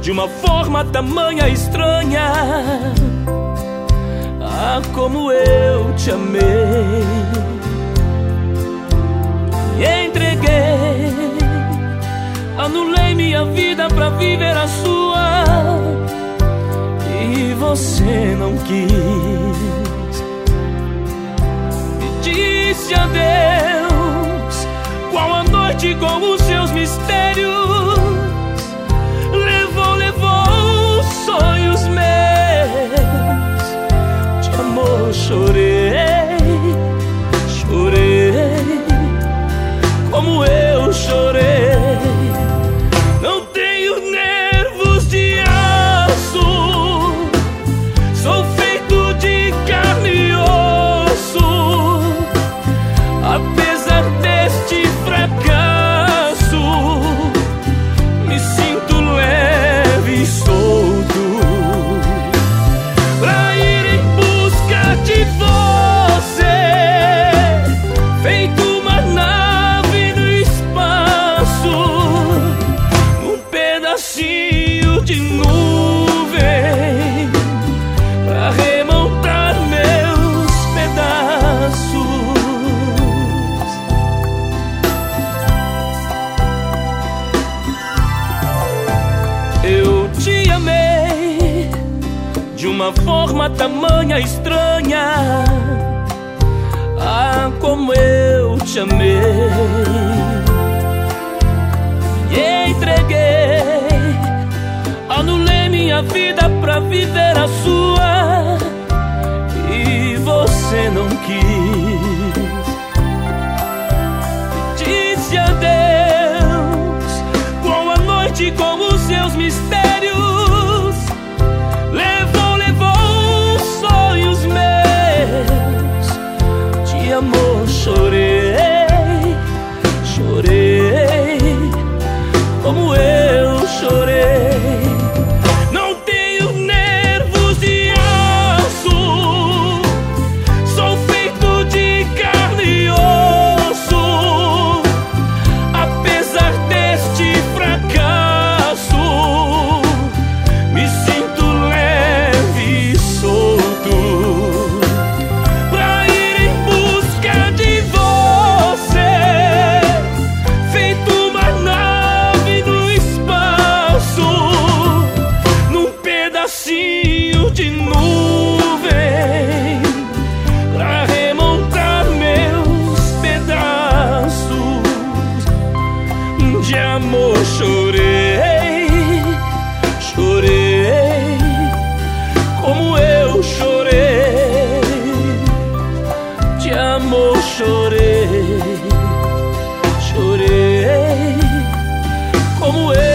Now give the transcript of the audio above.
de uma forma tamanha estranha. Ah, como eu te amei e entreguei, anulei minha vida pra viver a sua, e você não quis. Me disse adeus, qual a noite com os seus mistérios. Levou sonhos meus. De amor chorei, chorei, como eu chorei. Não tenho nervos de aço, sou feito de carne e osso. Apesar deste fracasso, me sinto leve e solto pra ir em busca de você, feito uma nave no espaço, num pedacinho de nuvem, pra remontar meus pedaços. Eu te amei de uma forma tamanha estranha. Ah, como eu te amei e entreguei, anulei minha vida pra viver a sua, e você não quis. Disse adeus, qual a noite com os seus mistérios. Levou sonhos meus. De amor chorei, chorei, como eu chorei. Não tenho nervos de aço, sou feito de carne e osso. Apesar deste fracasso, me sinto leve e solto pra ir em busca de você, feito uma nave no espaço, num pedacinho de nuvem, pra remontar meus pedaços. De amor chorei, chorei, como eu chorei. De amor chorei, chorei, como eu